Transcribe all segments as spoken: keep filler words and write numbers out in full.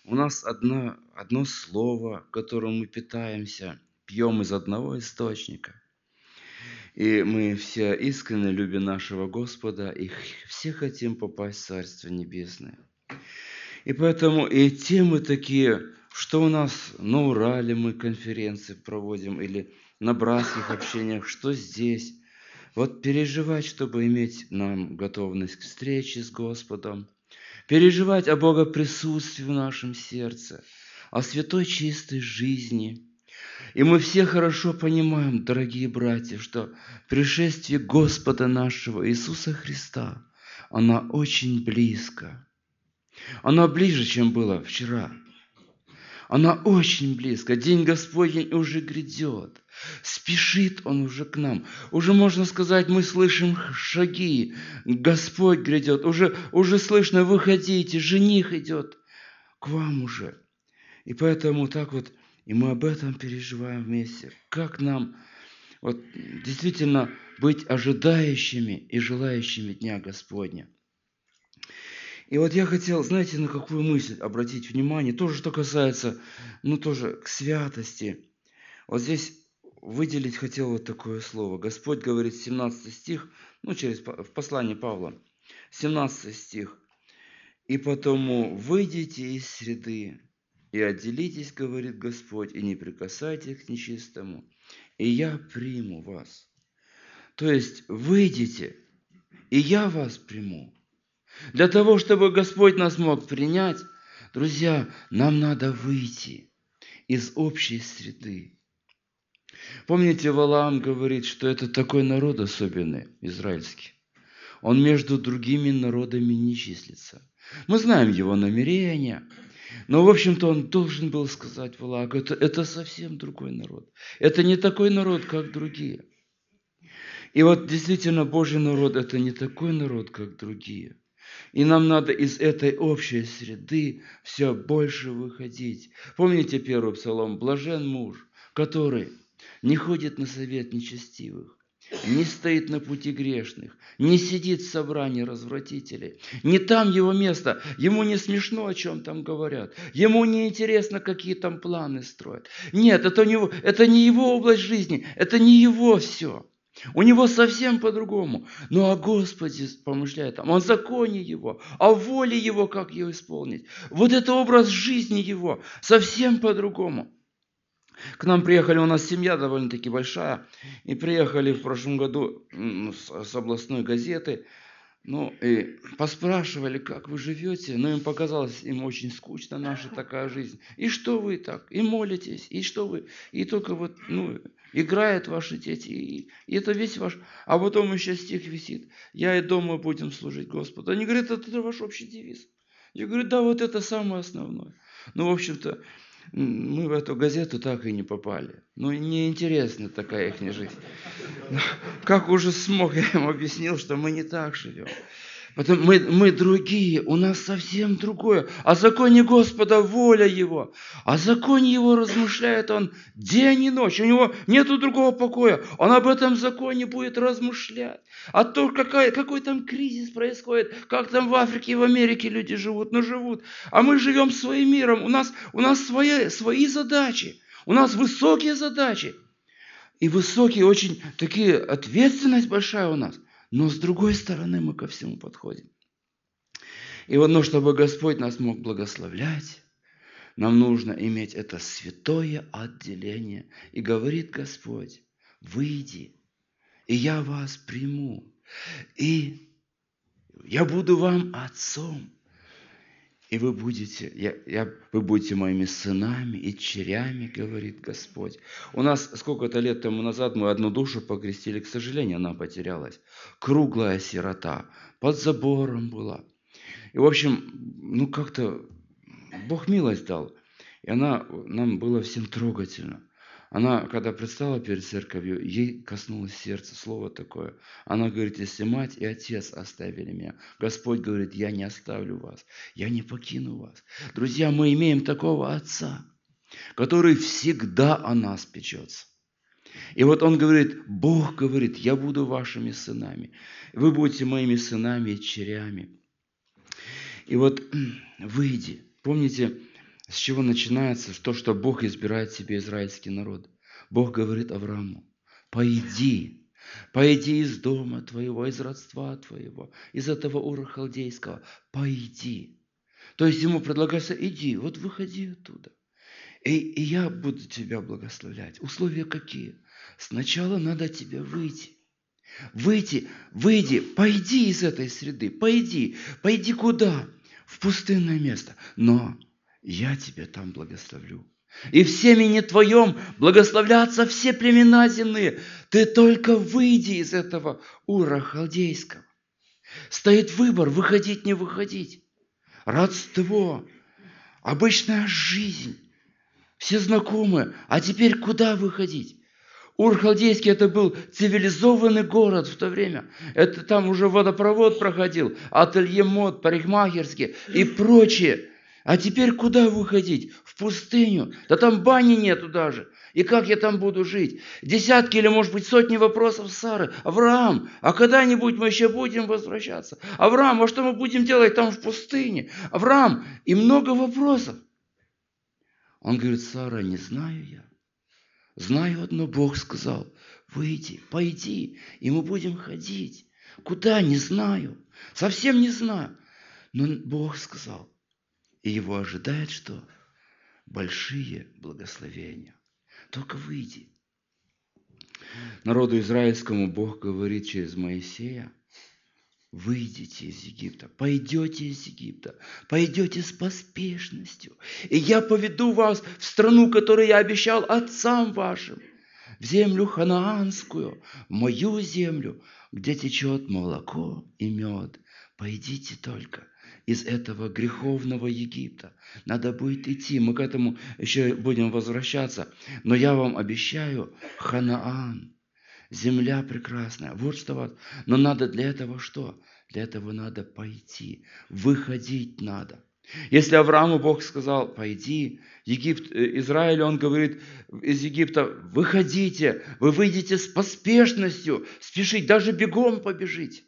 У нас одно, одно слово, которым мы питаемся, пьем из одного источника. И мы все искренне любим нашего Господа, и все хотим попасть в Царство Небесное. И поэтому и темы такие, что у нас на Урале мы конференции проводим, или на братских общениях, что здесь. Вот переживать, чтобы иметь нам готовность к встрече с Господом, переживать о Богоприсутствии в нашем сердце, о святой чистой жизни. И мы все хорошо понимаем, дорогие братья, что пришествие Господа нашего Иисуса Христа, оно очень близко. Оно ближе, чем было вчера. Оно очень близко. День Господень уже грядет. Спешит Он уже к нам. Уже, можно сказать, мы слышим шаги. Господь грядет. Уже, уже слышно, выходите, жених идет к вам уже. И поэтому так вот, и мы об этом переживаем вместе. Как нам вот действительно быть ожидающими и желающими Дня Господня. И вот я хотел, знаете, на какую мысль обратить внимание, тоже что касается, ну тоже к святости. Вот здесь выделить хотел вот такое слово. Господь говорит, семнадцатый стих, ну через в послании Павла, семнадцатый стих. «И потому выйдите из среды, и отделитесь, говорит Господь, и не прикасайтесь к нечистому, и я приму вас». То есть выйдите, и я вас приму. Для того, чтобы Господь нас мог принять, друзья, нам надо выйти из общей среды. Помните, Валаам говорит, что это такой народ особенный, израильский. Он между другими народами не числится. Мы знаем его намерения, но, в общем-то, он должен был сказать Валааку, это, это совсем другой народ. Это не такой народ, как другие. И вот действительно Божий народ – это не такой народ, как другие. И нам надо из этой общей среды все больше выходить. Помните первый псалом? «Блажен муж, который не ходит на совет нечестивых, не стоит на пути грешных, не сидит в собрании развратителей. Не там его место. Ему не смешно, о чем там говорят. Ему не интересно, какие там планы строят. Нет, это не, это не его область жизни, это не его все. У него совсем по-другому. Но о Господе помышляет там, о законе Его, о воле Его, как ее исполнить. Вот это образ жизни Его совсем по-другому. К нам приехали, у нас семья довольно-таки большая, и приехали в прошлом году с областной газеты, ну, и поспрашивали, как вы живете. Ну, им показалось, им очень скучно наша такая жизнь. И что вы так? И молитесь, и что вы? И только вот, ну, играют ваши дети, и, и это весь ваш... А потом еще стих висит. Я и дома будем служить Господу. Они говорят, это, это ваш общий девиз. Я говорю, да, вот это самое основное. Ну, в общем-то, мы в эту газету так и не попали. Ну, неинтересна такая их жизнь. Как уже смог, я им объяснил, что мы не так живем. Потому мы, мы другие, у нас совсем другое. О законе Господа воля Его. О законе Его размышляет Он день и ночь. У Него нет другого покоя. Он об этом законе будет размышлять. А то, какая, какой там кризис происходит, как там в Африке и в Америке люди живут, ну живут. А мы живем своим миром. У нас, у нас свои, свои задачи. У нас высокие задачи. И высокие, очень такие, ответственность большая у нас. Но с другой стороны мы ко всему подходим. И вот, ну, чтобы Господь нас мог благословлять, нам нужно иметь это святое отделение. И говорит Господь, выйди, и я вас приму. И я буду вам отцом. И вы будете, я, я, вы будете моими сынами и дочерями, говорит Господь. У нас сколько-то лет тому назад мы одну душу покрестили, к сожалению, она потерялась. Круглая сирота, под забором была. И, в общем, ну как-то Бог милость дал. И она, нам было всем трогательно. Она, когда предстала перед церковью, ей коснулось сердца слово такое. Она говорит, если мать и отец оставили меня, Господь говорит, я не оставлю вас, я не покину вас. Друзья, мы имеем такого Отца, который всегда о нас печется. И вот Он говорит, Бог говорит, я буду вашими сынами, вы будете моими сынами и дочерями. И вот выйди. Помните, С чего начинается то, что Бог избирает себе израильский народ? Бог говорит Аврааму: пойди, пойди из дома твоего, из родства твоего, из этого Ура Халдейского, пойди. То есть ему предлагается: иди, вот выходи оттуда, и, и я буду тебя благословлять. Условия какие? Сначала надо тебе выйти. Выйти, выйди, пойди из этой среды, пойди, пойди куда? В пустынное место. Но я тебя там благословлю. И в семени твоем благословлятся все племена земные. Ты только выйди из этого Ура Халдейского. Стоит выбор, выходить, не выходить. Родство, обычная жизнь, все знакомые. А теперь куда выходить? Ур-Халдейский — это был цивилизованный город в то время. Это там уже водопровод проходил, ателье мод, парикмахерские и прочее. А теперь куда выходить? В пустыню. Да там бани нету даже. И как я там буду жить? Десятки или, может быть, сотни вопросов Сары. Авраам, а когда-нибудь мы еще будем возвращаться? Авраам, а что мы будем делать там в пустыне? Авраам, и много вопросов. Он говорит: Сара, не знаю я. Знаю одно, Бог сказал: выйди, пойди, и мы будем ходить. Куда? Не знаю. Совсем не знаю. Но Бог сказал. И его ожидает что? Большие благословения. Только выйди. Народу израильскому Бог говорит через Моисея: выйдите из Египта, пойдете из Египта, пойдете с поспешностью, и я поведу вас в страну, которую я обещал отцам вашим, в землю ханаанскую, в мою землю, где течет молоко и мед. Пойдите только из этого греховного Египта. Надо будет идти, мы к этому еще будем возвращаться, но я вам обещаю Ханаан. Земля прекрасная. Вот что вот. Но надо для этого что? Для этого надо пойти. Выходить надо. Если Аврааму Бог сказал: пойди, Египт, Израилю Он говорит из Египта: выходите, вы выйдете с поспешностью, спешить, даже бегом побежите.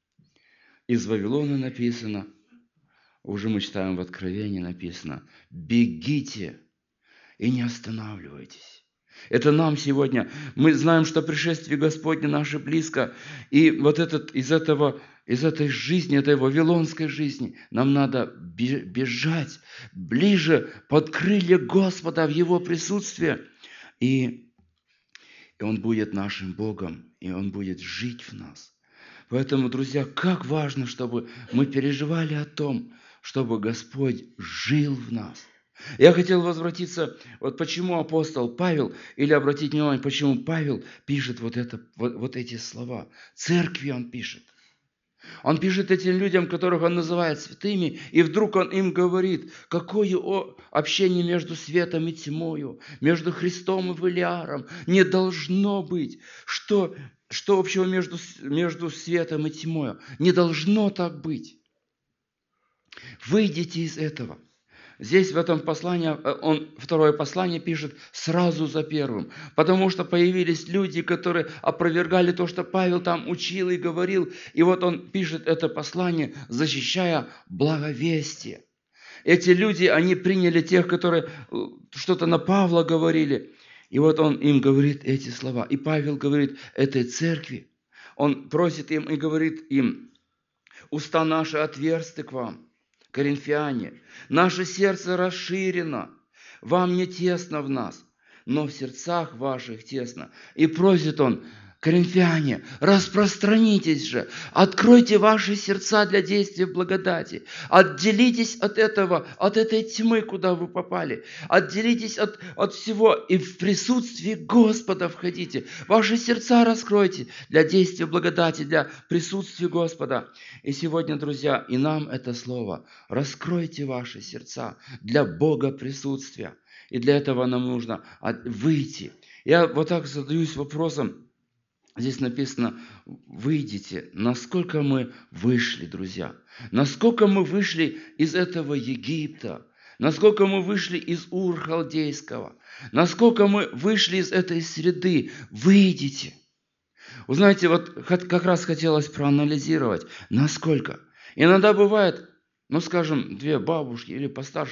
Из Вавилона написано, уже мы читаем в Откровении, написано: бегите и не останавливайтесь. Это нам сегодня. Мы знаем, что пришествие Господне наше близко. И вот этот, из, этого, из этой жизни, этой вавилонской жизни, нам надо бежать ближе под крылья Господа в Его присутствие. И, и Он будет нашим Богом, и Он будет жить в нас. Поэтому, друзья, как важно, чтобы мы переживали о том, чтобы Господь жил в нас. Я хотел возвратиться, вот почему апостол Павел, или обратить внимание, почему Павел пишет вот, это, вот, вот эти слова. Церкви он пишет. Он пишет этим людям, которых он называет святыми, и вдруг он им говорит, какое общение между светом и тьмою, между Христом и Велиаром не должно быть. Что, что общего между, между светом и тьмою? Не должно так быть. Выйдите из этого. Здесь в этом послании, он второе послание пишет сразу за первым, потому что появились люди, которые опровергали то, что Павел там учил и говорил, и вот он пишет это послание, защищая благовестие. Эти люди, они приняли тех, которые что-то на Павла говорили, и вот он им говорит эти слова. И Павел говорит этой церкви, он просит им и говорит им: уста наши отверсты к вам, коринфяне, наше сердце расширено, вам не тесно в нас, но в сердцах ваших тесно. И просит он: коринфяне, распространитесь же, откройте ваши сердца для действия благодати, отделитесь от этого, от этой тьмы, куда вы попали, отделитесь от, от всего и в присутствии Господа входите, ваши сердца раскройте для действия благодати, для присутствия Господа. И сегодня, друзья, и нам это слово: раскройте ваши сердца для Бога присутствия. И для этого нам нужно выйти. Я вот так задаюсь вопросом. Здесь написано: выйдите. Насколько мы вышли, друзья? Насколько мы вышли из этого Египта? Насколько мы вышли из Ур-Халдейского? Насколько мы вышли из этой среды? Выйдите. Вы знаете, вот как раз хотелось проанализировать, насколько. Иногда бывает, ну скажем, две бабушки или постарше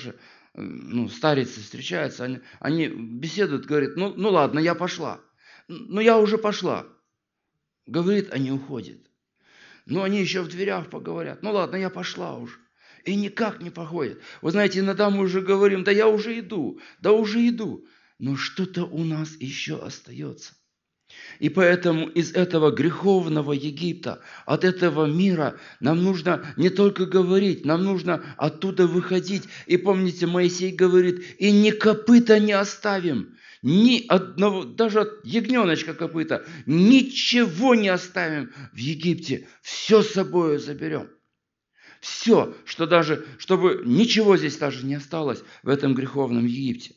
ну, старицы встречаются, они, они беседуют, говорят, ну, ну ладно, я пошла. Ну, я уже пошла. Говорит, они уходят. Но они еще в дверях поговорят. Ну ладно, я пошла уже. И никак не походят. Вы знаете, иногда мы уже говорим, да я уже иду, да уже иду. Но что-то у нас еще остается. И поэтому из этого греховного Египта, от этого мира нам нужно не только говорить, нам нужно оттуда выходить. И помните, Моисей говорит, и ни копыта не оставим, ни одного, даже от ягненочка копыта, ничего не оставим в Египте, все с собой заберем. Все, что даже, чтобы ничего здесь даже не осталось в этом греховном Египте.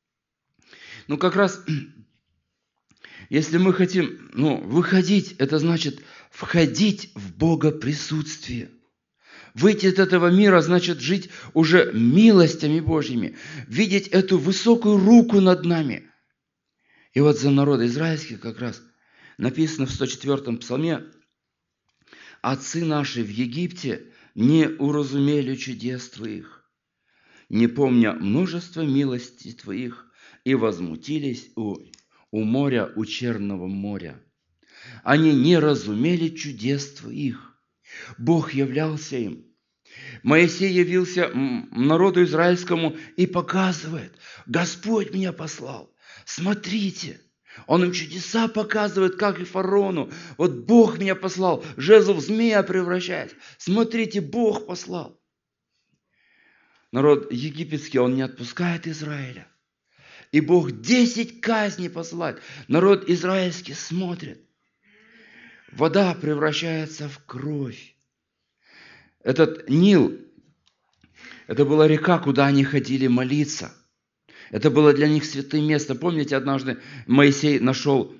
Ну, как раз, если мы хотим, ну, выходить, это значит входить в Бога присутствие. Выйти от этого мира значит жить уже милостями Божьими, видеть эту высокую руку над нами. И вот за народ израильский как раз написано в сто четвёртом псалме: «Отцы наши в Египте не уразумели чудес Твоих, не помня множество милости Твоих, и возмутились у, у моря, у черного моря. Они не разумели чудес Твоих». Бог являлся им. Моисей явился народу израильскому и показывает: Господь меня послал. Смотрите. Он им чудеса показывает, как и фараону. Вот Бог меня послал, жезл в змея превращать. Смотрите, Бог послал. Народ египетский, он не отпускает Израиля. И Бог десять казней посылает. Народ израильский смотрит. Вода превращается в кровь. Этот Нил, это была река, куда они ходили молиться. Это было для них святое место. Помните, однажды Моисей нашел,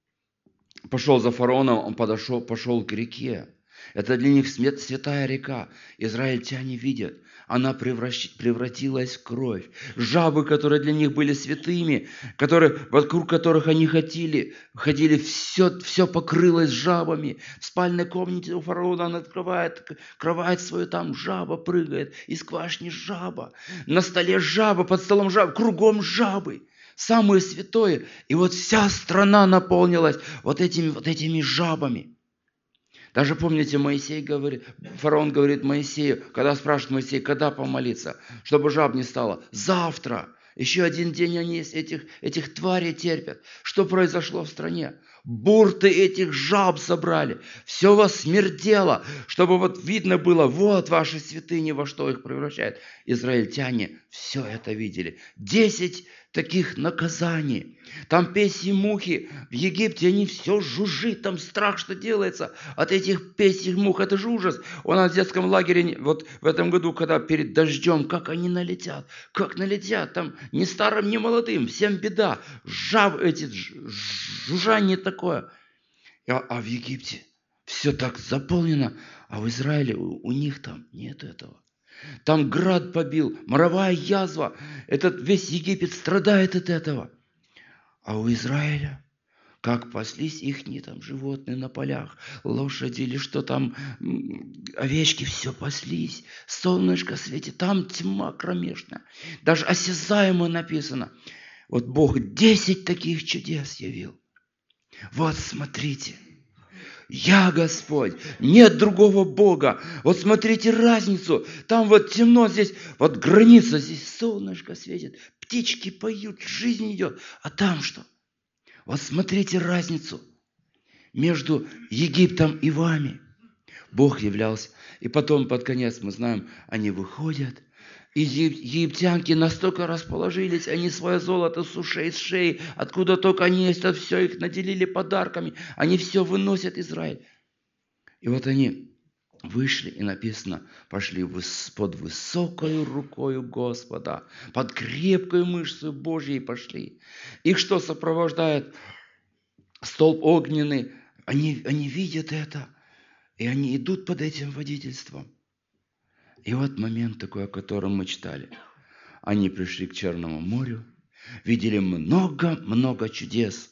пошел за фараоном, он подошел, пошел к реке. Это для них святая река. Израильтяне видят, она превратилась в кровь. Жабы, которые для них были святыми, которые, вокруг которых они ходили, ходили, все, все покрылось жабами. В спальной комнате у фараона он открывает кровать свою, там жаба прыгает, из квашни жаба. На столе жаба, под столом жаба, кругом жабы. Самое святое. И вот вся страна наполнилась вот этими, вот этими жабами. Даже помните, Моисей говорит, фараон говорит Моисею, когда спрашивает Моисей, когда помолиться, чтобы жаб не стало. Завтра. Еще один день они этих, этих тварей терпят. Что произошло в стране? Бурты этих жаб собрали. Все вас смердело, чтобы вот видно было, вот ваши святыни, во что их превращают. Израильтяне все это видели. Десять таких наказаний. Там песьи мухи. В Египте они все жужжит. Там страх, что делается от этих песьих мух. Это же ужас. У нас в детском лагере вот в этом году, когда перед дождем, как они налетят. Как налетят. Там ни старым, ни молодым. Всем беда. Жаб эти, жужжание такое. А, а в Египте все так заполнено. А в Израиле у, у них там нет этого. Там град побил, моровая язва. Этот весь Египет страдает от этого. А у Израиля, как паслись ихние там животные на полях, лошади или что там, овечки, все паслись. Солнышко светит, там тьма кромешная. Даже осязаемо написано. Вот Бог десять таких чудес явил. Вот смотрите. Я Господь, нет другого Бога. Вот смотрите разницу. Там вот темно, здесь вот граница, здесь солнышко светит, птички поют, жизнь идет. А там что? Вот смотрите разницу между Египтом и вами. Бог являлся. И потом под конец мы знаем, они выходят. И египтянки настолько расположились, они свое золото с ушей, с шеи, откуда только они есть, это все их наделили подарками. Они все выносят Израиль. И вот они вышли, и написано, пошли под высокою рукою Господа, под крепкою мышцей Божьей пошли. Их что сопровождает? Столб огненный. Они, они видят это, и они идут под этим водительством. И вот момент такой, о котором мы читали. Они пришли к Черному морю, видели много-много чудес,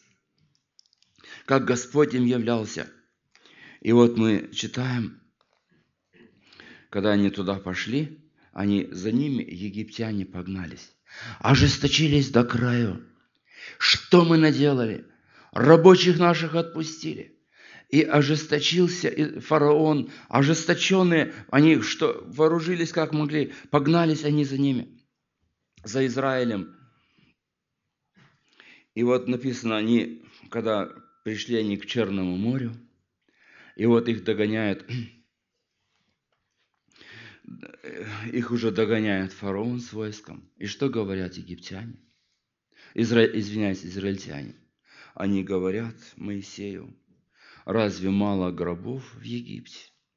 как Господь им являлся. И вот мы читаем, когда они туда пошли, они, за ними египтяне погнались, ожесточились до краю. Что мы наделали? Рабочих наших отпустили. И ожесточился фараон, ожесточенные, они что, вооружились как могли, погнались они за ними, за Израилем. И вот написано, они, когда пришли они к Черному морю, и вот их догоняет, их уже догоняет фараон с войском. И что говорят египтяне? Изра... Извиняюсь, израильтяне. Они говорят Моисею: разве мало гробов в Египте,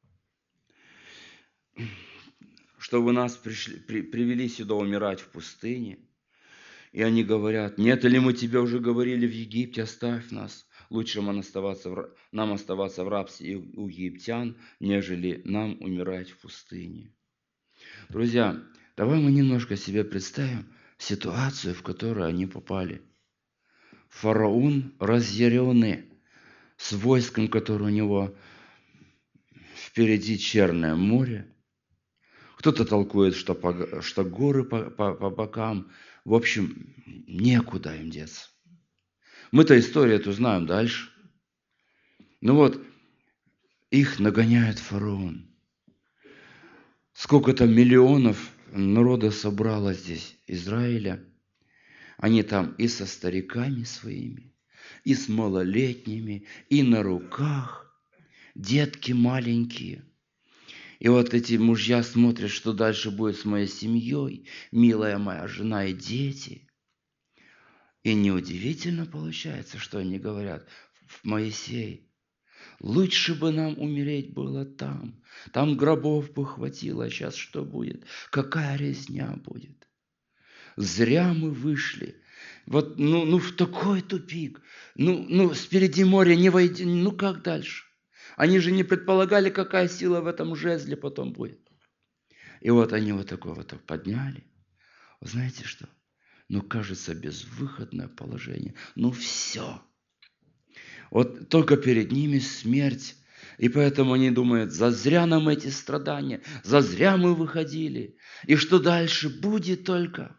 что вы нас пришли, при, привели сюда умирать в пустыне? И они говорят: нет ли мы тебе уже говорили в Египте, оставь нас, лучше нам оставаться в, нам оставаться в рабстве у египтян, нежели нам умирать в пустыне. Друзья, давай мы немножко себе представим ситуацию, в которую они попали. Фараон разъяренный, с войском, которое у него впереди Черное море. Кто-то толкует, что, по, что горы по, по, по бокам. В общем, некуда им деться. Мы-то историю эту знаем дальше. Ну вот, их нагоняет фараон. Сколько-то миллионов народа собралось здесь, Израиля. Они там и со стариками своими, и с малолетними, и на руках. Детки маленькие. И вот эти мужья смотрят, что дальше будет с моей семьей, милая моя жена и дети. И неудивительно получается, что они говорят: Моисей, лучше бы нам умереть было там. Там гробов бы хватило, а сейчас что будет? Какая резня будет? Зря мы вышли. Вот, ну, ну в такой тупик. Ну, ну, спереди море не войди. Ну, как дальше? Они же не предполагали, какая сила в этом жезле потом будет. И вот они вот такое вот подняли. Вы знаете что? Ну, кажется, безвыходное положение. Ну, все. Вот только перед ними смерть. И поэтому они думают: зазря нам эти страдания, зазря мы выходили. И что дальше будет только?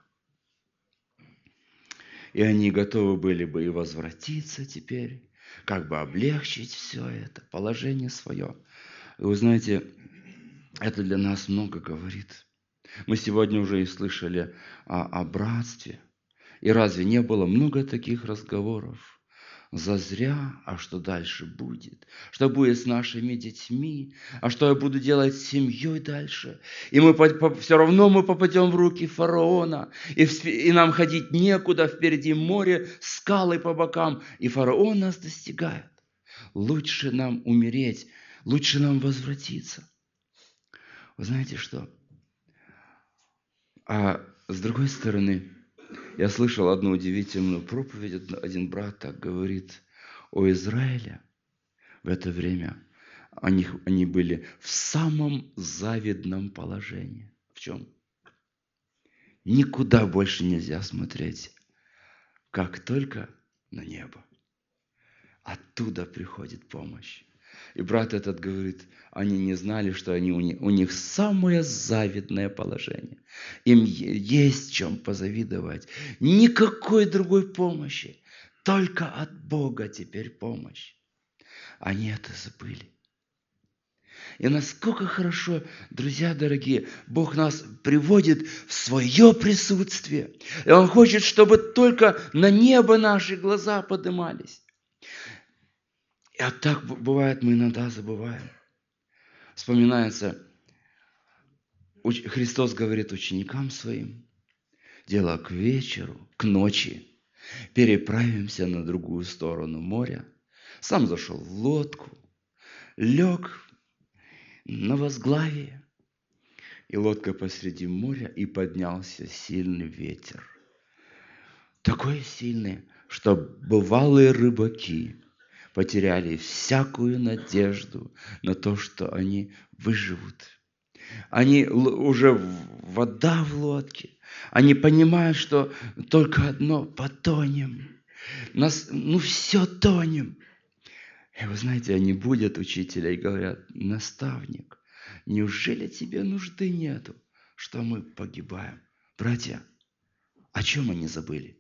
И они готовы были бы и возвратиться теперь, как бы облегчить все это, положение свое. И вы знаете, это для нас много говорит. Мы сегодня уже и слышали о, о братстве. И разве не было много таких разговоров? Зазря, а что дальше будет? Что будет с нашими детьми? А что я буду делать с семьей дальше? И мы по, по, все равно мы попадем в руки фараона. И, в, и нам ходить некуда, впереди море, скалы по бокам. И фараон нас достигает. Лучше нам умереть, лучше нам возвратиться. Вы знаете что? А с другой стороны, я слышал одну удивительную проповедь. Один брат так говорит о Израиле. В это время они, они были в самом завидном положении. В чем? Никуда больше нельзя смотреть, как только на небо. Оттуда приходит помощь. И брат этот говорит, они не знали, что они, у, них, у них самое завидное положение. Им есть чем позавидовать. Никакой другой помощи. Только от Бога теперь помощь. Они это забыли. И насколько хорошо, друзья дорогие, Бог нас приводит в свое присутствие. И Он хочет, чтобы только на небо наши глаза поднимались. И а так бывает, мы иногда забываем. Вспоминается, Христос говорит ученикам своим: дело к вечеру, к ночи, переправимся на другую сторону моря. Сам зашел в лодку, лег на возглавие, и лодка посреди моря, и поднялся сильный ветер. Такой сильный, что бывалые рыбаки потеряли всякую надежду на то, что они выживут. Они уже вода в лодке. Они понимают, что только одно — потонем. Нас, ну все тонем. И вы знаете, они будут учителя и говорят: наставник, неужели тебе нужды нету? что мы погибаем. Братья, о чем они забыли?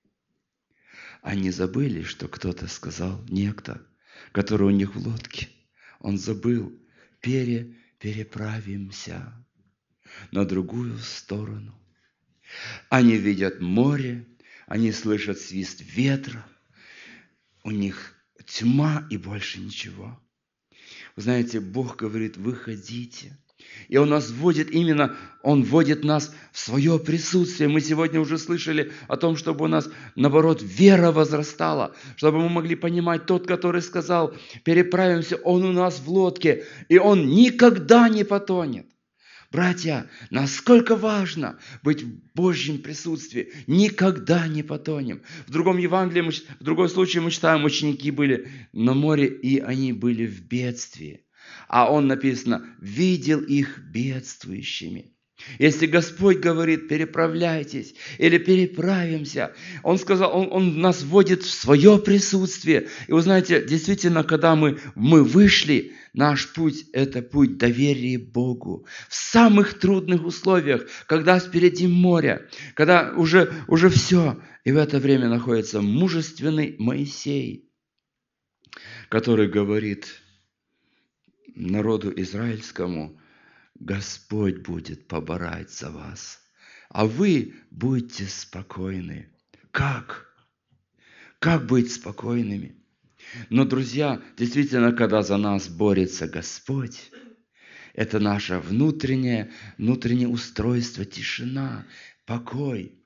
Они забыли, что кто-то сказал, некто, который у них в лодке. Он забыл, пере, переправимся на другую сторону. Они видят море, они слышат свист ветра, у них тьма и больше ничего. Вы знаете, Бог говорит, выходите. И Он нас вводит именно, Он вводит нас в свое присутствие. Мы сегодня уже слышали о том, чтобы у нас, наоборот, вера возрастала, чтобы мы могли понимать, тот, который сказал, переправимся, Он у нас в лодке, и Он никогда не потонет. Братья, насколько важно быть в Божьем присутствии. Никогда не потонем. В другом Евангелии, мы, в другом случае мы читаем, ученики были на море, и они были в бедствии. А он, написано, видел их бедствующими. Если Господь говорит, переправляйтесь или переправимся, Он сказал, Он, он нас вводит в свое присутствие. И вы знаете, действительно, когда мы, мы вышли, наш путь – это путь доверия Богу. В самых трудных условиях, когда впереди море, когда уже, уже все. И в это время находится мужественный Моисей, который говорит народу израильскому, Господь будет поборать за вас, а вы будьте спокойны. Как? Как быть спокойными? Но, друзья, действительно, когда за нас борется Господь, это наше внутреннее, внутреннее устройство, тишина, покой.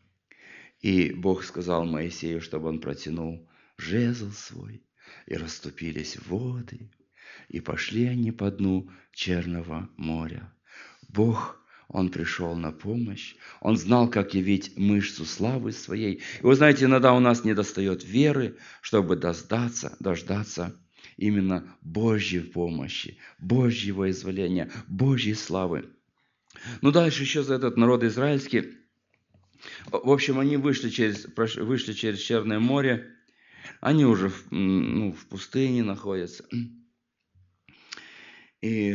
И Бог сказал Моисею, чтобы он протянул жезл свой, и расступились воды, и пошли они по дну Черного моря. Бог, Он пришел на помощь. Он знал, как явить мышцу славы своей. И вы знаете, иногда у нас недостает веры, чтобы дождаться, дождаться именно Божьей помощи, Божьего изволения, Божьей славы. Ну, дальше еще за этот народ израильский. В общем, они вышли через, вышли через Черное море. Они уже в, ну, в пустыне находятся. И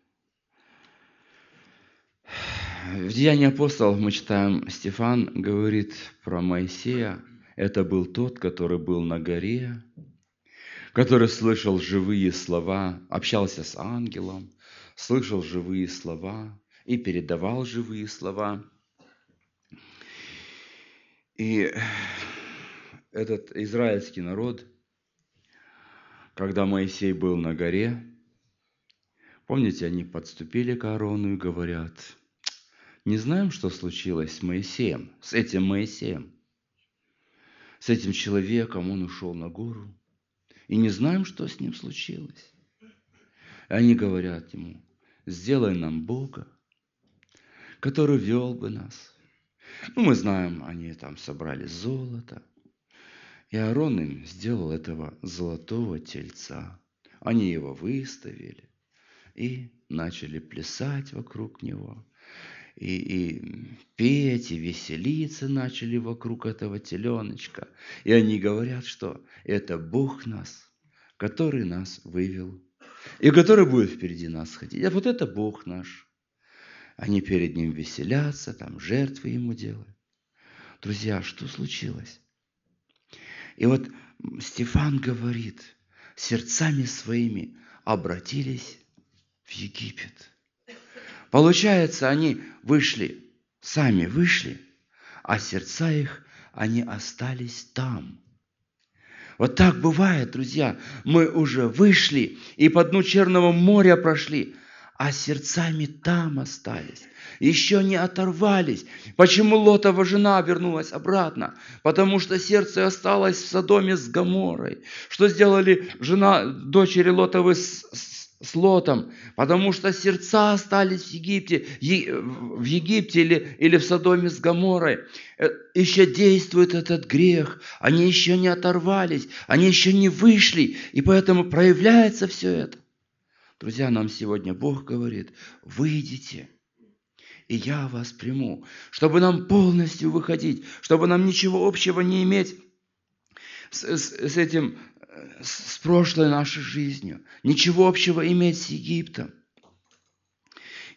в Деянии апостолов мы читаем, Стефан говорит про Моисея. Это был тот, который был на горе, который слышал живые слова, общался с ангелом, слышал живые слова и передавал живые слова. И этот израильский народ, когда Моисей был на горе, помните, они подступили к Аарону и говорят, не знаем, что случилось с Моисеем, с этим Моисеем, с этим человеком, он ушел на гору, и не знаем, что с ним случилось. И они говорят ему, сделай нам Бога, который вел бы нас. Ну, мы знаем, они там собрали золото, и Аарон им сделал этого золотого тельца. Они его выставили и начали плясать вокруг него. И, и петь, и веселиться начали вокруг этого теленочка. И они говорят, что это Бог нас, который нас вывел, и который будет впереди нас ходить. А вот это Бог наш. Они перед Ним веселятся, там жертвы Ему делают. Друзья, что случилось? И вот Стефан говорит, сердцами своими обратились в Египет. Получается, они вышли, сами вышли, а сердца их, они остались там. Вот так бывает, друзья. Мы уже вышли и по дну Черного моря прошли, а сердцами там остались. Еще не оторвались. Почему Лотова жена вернулась обратно? Потому что сердце осталось в Содоме с Гоморрой. Что сделали жена, дочери Лотовы с, с с Лотом, потому что сердца остались в Египте, в Египте или, или в Содоме с Гоморрой. Еще действует этот грех, они еще не оторвались, они еще не вышли, и поэтому проявляется все это. Друзья, нам сегодня Бог говорит, выйдите, и я вас приму, чтобы нам полностью выходить, чтобы нам ничего общего не иметь с, с, с этим, с прошлой нашей жизнью, ничего общего иметь с Египтом.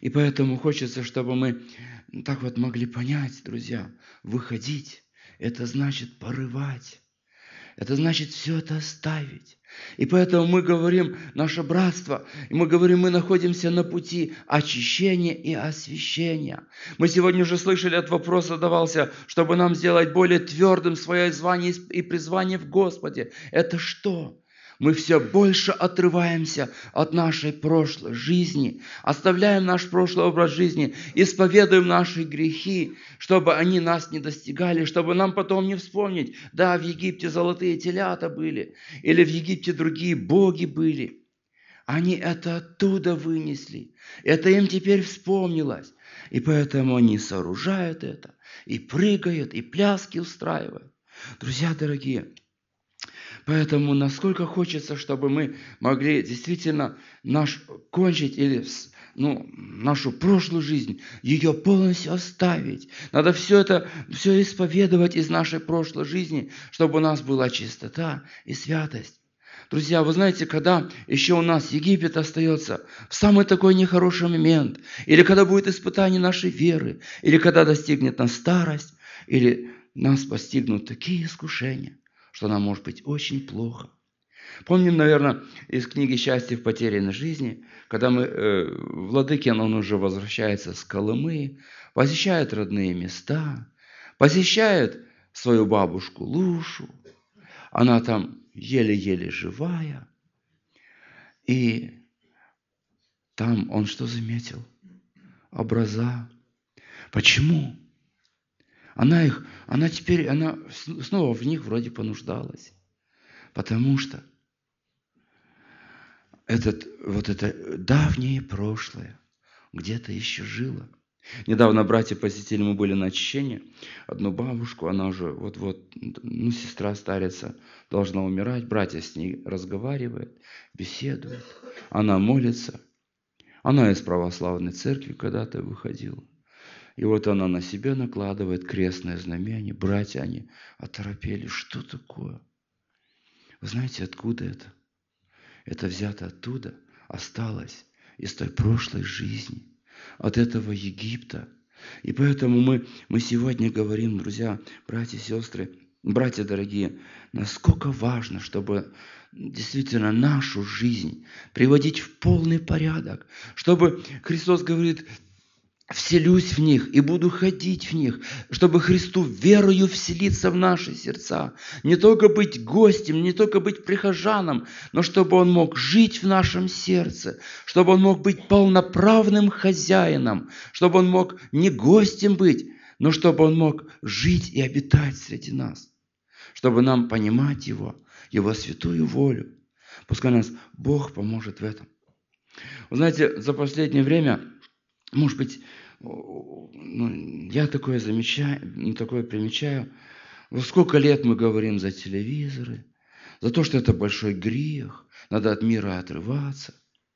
И поэтому хочется, чтобы мы так вот могли понять, друзья, выходить – это значит порывать. Это значит все это оставить. И поэтому мы говорим, наше братство, и мы говорим, мы находимся на пути очищения и освящения. Мы сегодня уже слышали, этот вопрос задавался, чтобы нам сделать более твердым свое звание и призвание в Господе. Это что? Мы все больше отрываемся от нашей прошлой жизни, оставляем наш прошлый образ жизни, исповедуем наши грехи, чтобы они нас не достигали, чтобы нам потом не вспомнить, да, в Египте золотые телята были, или в Египте другие боги были. Они это оттуда вынесли, это им теперь вспомнилось, и поэтому они сооружают это, и прыгают, и пляски устраивают. Друзья дорогие, поэтому насколько хочется, чтобы мы могли действительно наш кончить или ну, нашу прошлую жизнь, ее полностью оставить. Надо все это, все исповедовать из нашей прошлой жизни, чтобы у нас была чистота и святость. Друзья, вы знаете, когда еще у нас Египет остается в самый такой нехороший момент, или когда будет испытание нашей веры, или когда достигнет нас старость, или нас постигнут такие искушения, что нам может быть очень плохо. Помним, наверное, из книги «Счастье в потерянной жизни», когда мы, э, Владыкин, он уже возвращается с Колымы, посещает родные места, посещает свою бабушку Лушу, она там еле-еле живая, и там он что заметил? Образа. Почему? Она их, она теперь, она снова в них вроде понуждалась. Потому что этот, вот это давнее прошлое где-то еще жило. Недавно братья посетили, мы были на очищении, одну бабушку, она уже вот-вот, ну, сестра старица, должна умирать, братья с ней разговаривают, беседуют, она молится. Она из православной церкви когда-то выходила. И вот она на себя накладывает крестное знамение. Братья, они оторопели. Что такое? Вы знаете, откуда это? Это взято оттуда, осталось из той прошлой жизни, от этого Египта. И поэтому мы, мы сегодня говорим, друзья, братья и сестры, братья дорогие, насколько важно, чтобы действительно нашу жизнь приводить в полный порядок, чтобы Христос говорит, вселюсь в них и буду ходить в них, чтобы Христу верою вселиться в наши сердца. Не только быть гостем, не только быть прихожаном, но чтобы Он мог жить в нашем сердце, чтобы Он мог быть полноправным хозяином, чтобы Он мог не гостем быть, но чтобы Он мог жить и обитать среди нас, чтобы нам понимать Его, Его святую волю. Пускай нас Бог поможет в этом. Вы знаете, за последнее время, может быть, ну, я такое замечаю, такое примечаю. Вот сколько лет мы говорим за телевизоры, за то, что это большой грех, надо от мира отрываться.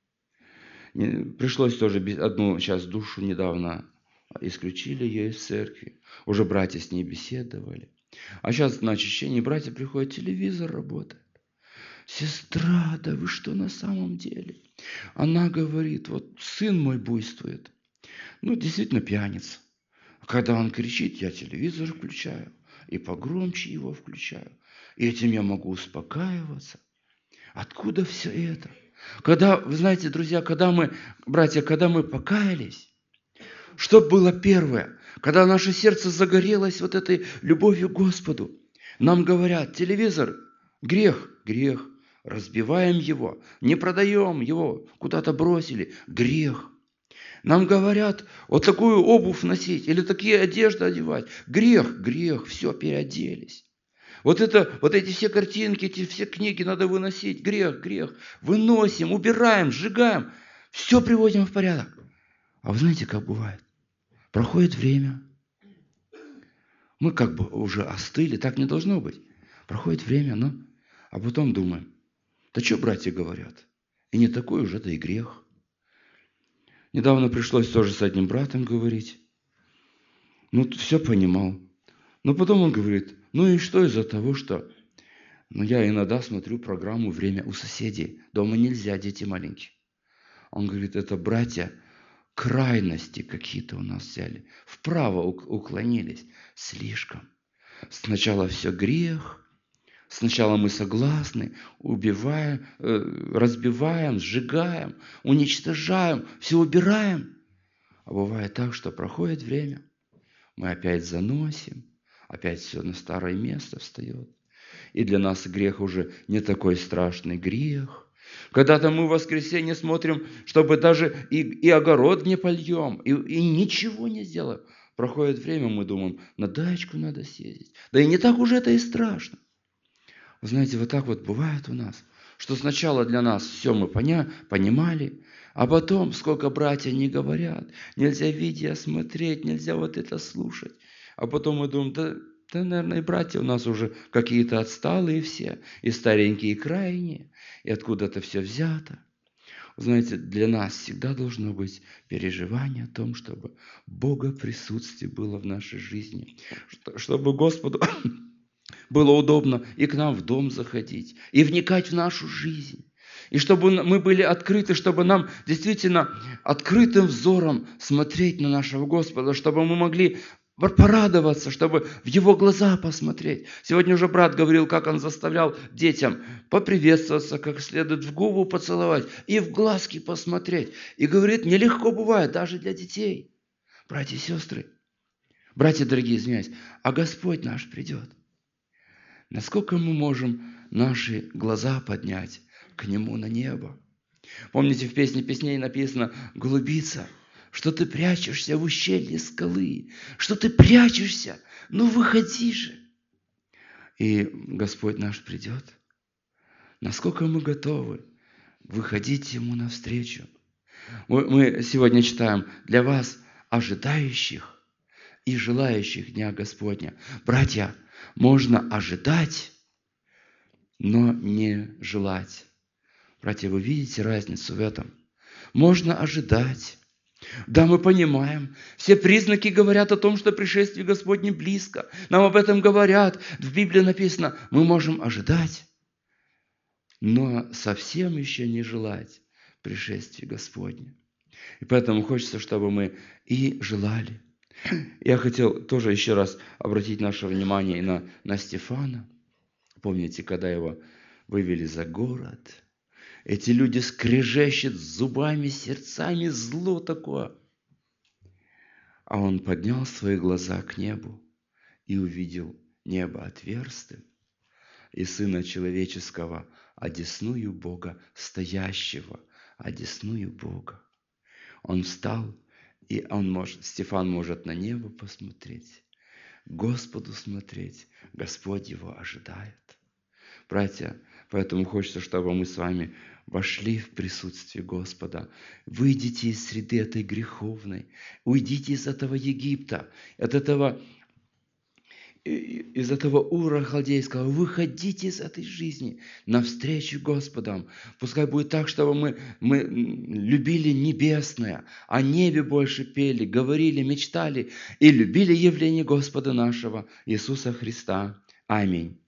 Пришлось тоже одну сейчас душу недавно исключили ее из церкви. Уже братья с ней беседовали. А сейчас на очищение братья приходят, телевизор работает. Сестра, да вы что на самом деле? Она говорит, вот сын мой буйствует. Ну, действительно пьяница. Когда он кричит, я телевизор включаю, и погромче его включаю. И этим я могу успокаиваться. Откуда все это? Когда, вы знаете, друзья, когда мы, братья, когда мы покаялись, что было первое? Когда наше сердце загорелось вот этой любовью к Господу, нам говорят, телевизор, грех, грех, разбиваем его, не продаем его, куда-то бросили, грех. Нам говорят, вот такую обувь носить или такие одежды одевать. Грех, грех, все, переоделись. Вот, это, вот эти все картинки, эти все книги надо выносить. Грех, грех. Выносим, убираем, сжигаем. Все приводим в порядок. А вы знаете, как бывает? Проходит время. Мы как бы уже остыли, так не должно быть. Проходит время, ну, а потом думаем, да что братья говорят? И не такой уже это и грех. Недавно пришлось тоже с одним братом говорить. Ну, все понимал. Но потом он говорит, ну и что из-за того, что... Ну, я иногда смотрю программу «Время у соседей». Дома нельзя, дети маленькие. Он говорит, это братья крайности какие-то у нас взяли, вправо уклонились слишком. Сначала все грех, сначала мы согласны, убиваем, разбиваем, сжигаем, уничтожаем, все убираем. А бывает так, что проходит время, мы опять заносим, опять все на старое место встает. И для нас грех уже не такой страшный грех. Когда-то мы в воскресенье смотрим, чтобы даже и, и огород не польем, и, и ничего не сделаем. Проходит время, мы думаем, на дачку надо съездить. Да и не так уже это и страшно. Вы знаете, вот так вот бывает у нас, что сначала для нас все мы поня, понимали, а потом, сколько братья не говорят, нельзя видео смотреть, нельзя вот это слушать. А потом мы думаем, да, да, наверное, и братья у нас уже какие-то отсталые все, и старенькие, и крайние, и откуда-то все взято. Вы знаете, для нас всегда должно быть переживание о том, чтобы Бога присутствие было в нашей жизни, чтобы Господу было удобно и к нам в дом заходить, и вникать в нашу жизнь. И чтобы мы были открыты, чтобы нам действительно открытым взором смотреть на нашего Господа, чтобы мы могли порадоваться, чтобы в Его глаза посмотреть. Сегодня уже брат говорил, как он заставлял детям поприветствоваться, как следует в губу поцеловать и в глазки посмотреть. И говорит, нелегко бывает даже для детей. Братья и сестры, братья дорогие, извиняюсь, а Господь наш придет. Насколько мы можем наши глаза поднять к Нему на небо? Помните, в песне песней написано «Голубица, что ты прячешься в ущелье скалы, что ты прячешься, ну выходи же». И Господь наш придет. Насколько мы готовы выходить Ему навстречу? Мы сегодня читаем для вас, ожидающих и желающих Дня Господня. Братья, можно ожидать, но не желать. Братья, вы видите разницу в этом? Можно ожидать. Да, мы понимаем. Все признаки говорят о том, что пришествие Господне близко. Нам об этом говорят. В Библии написано, мы можем ожидать, но совсем еще не желать пришествия Господня. И поэтому хочется, чтобы мы и желали. Я хотел тоже еще раз обратить наше внимание на, на Стефана. Помните, когда его вывели за город? Эти люди скрежещут зубами, сердцами, зло такое. А он поднял свои глаза к небу и увидел небо отверстым и Сына Человеческого, одесную Бога, стоящего, одесную Бога. Он встал, и он может, Стефан может на небо посмотреть, Господу смотреть. Господь его ожидает. Братья, поэтому хочется, чтобы мы с вами вошли в присутствие Господа. Выйдите из среды этой греховной. Уйдите из этого Египта, от этого, из этого Ура халдейского. Выходите из этой жизни навстречу Господам. Пускай будет так, чтобы мы, мы любили небесное, о небе больше пели, говорили, мечтали и любили явление Господа нашего Иисуса Христа. Аминь.